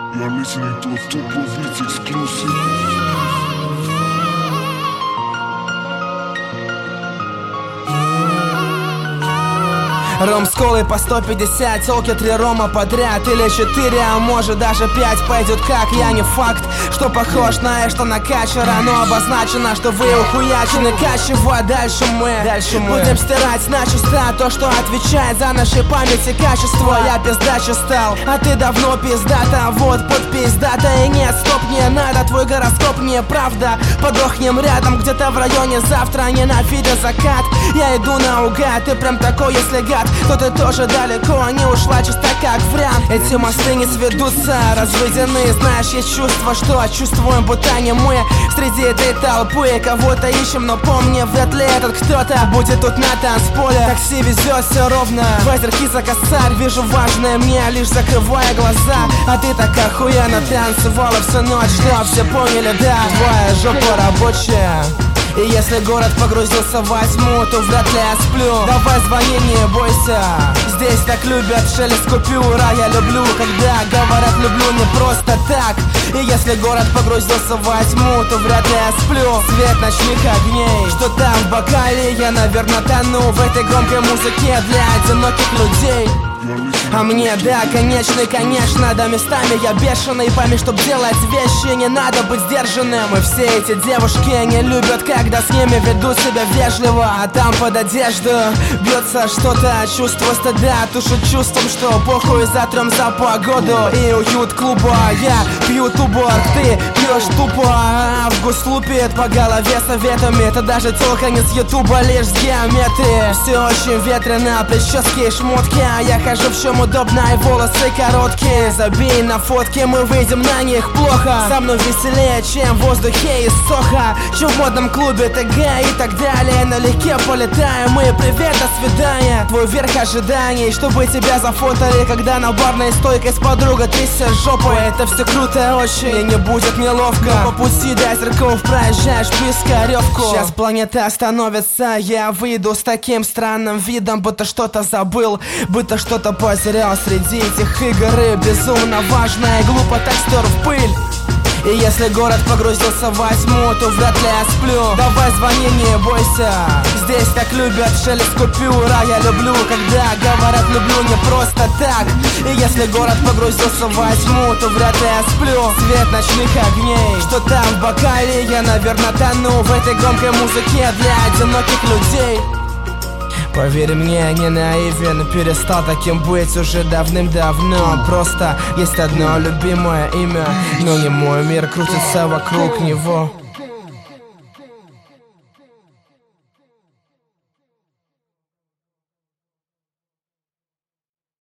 You're listening to a Tuplo Beats exclusive. Ром с колой по 150, телки 3 рома подряд. Или 4, а может даже 5 пойдет как. Я не факт, что похож на что на качера, но обозначено, что вы ухуячены качево. Дальше мы будем стирать начисто то, что отвечает за нашей памяти качество. Я пиздача стал, а ты давно пиздата. Вот подпись дата и нет, стоп, не надо. Твой гороскоп не правда. Подохнем рядом где-то в районе завтра. Ненавидя закат, я иду наугад. Ты прям такой, если гад, то ты тоже далеко, не ушла чисто как вариант. Эти мосты не сведутся, разведены. Знаешь, есть чувство, что чувствуем, будто не мы среди этой толпы. Кого-то ищем, но помни, вряд ли этот кто-то будет тут на танцполе. Такси везет все ровно, в озерки за косарь. Вижу важное мне, лишь закрывая глаза. А ты так охуенно танцевала всю ночь, что все поняли, да. Твоя жопа рабочая. И если город погрузился во тьму, то вряд ли я сплю. Давай звони, не бойся. Здесь так любят шелест купюра. Я люблю, когда говорят люблю не просто так. И если город погрузился во тьму, то вряд ли я сплю. Свет ночных огней, что там в бокале, я, наверное, тону в этой громкой музыке для одиноких людей. А мне, да, конечно, да, местами я бешеный. Пойми, чтоб делать вещи, не надо быть сдержанным. И все эти девушки не любят, когда с ними ведут себя вежливо. А там под одежду бьется что-то, чувство стыда. Тушит чувством, что похуй затрем за погоду и уют клуба. Я пью туборг, ты пьешь тупо. Август лупит по голове советами. Это даже тёлка не с ютуба, лишь с геометрии. Все очень ветрено, прически и шмотки. А я хожу в чем удобно, и волосы короткие. Забей на фотки, мы выйдем на них плохо. Со мной веселее, чем в воздухе из Соха. Чем в модном клубе ТГ и так далее. Налегке полетаем мы, привет, до свидания. Твой верх ожиданий, чтобы тебя зафотали, когда на барной стойке с подругой трясешь жопой. Это все круто очень, и не будет неловко. Но по пути до зерков проезжаешь Пискаревку. Сейчас планета остановится, я выйду с таким странным видом, будто что-то забыл, будто что-то потерял среди этих игр. И безумно важно и глупо так стер в пыль. И если город погрузился во тьму, то вряд ли я сплю. Давай звони, не бойся. Здесь так любят шелест купюра. Я люблю, когда говорят люблю не просто так. И если город погрузился во тьму, то вряд ли я сплю. Свет ночных огней, что там в бокале, я, наверное, тону в этой громкой музыке для одиноких людей. Поверь мне, не наивен, перестал таким быть уже давным-давно. Просто есть одно любимое имя, но не мой мир крутится вокруг него.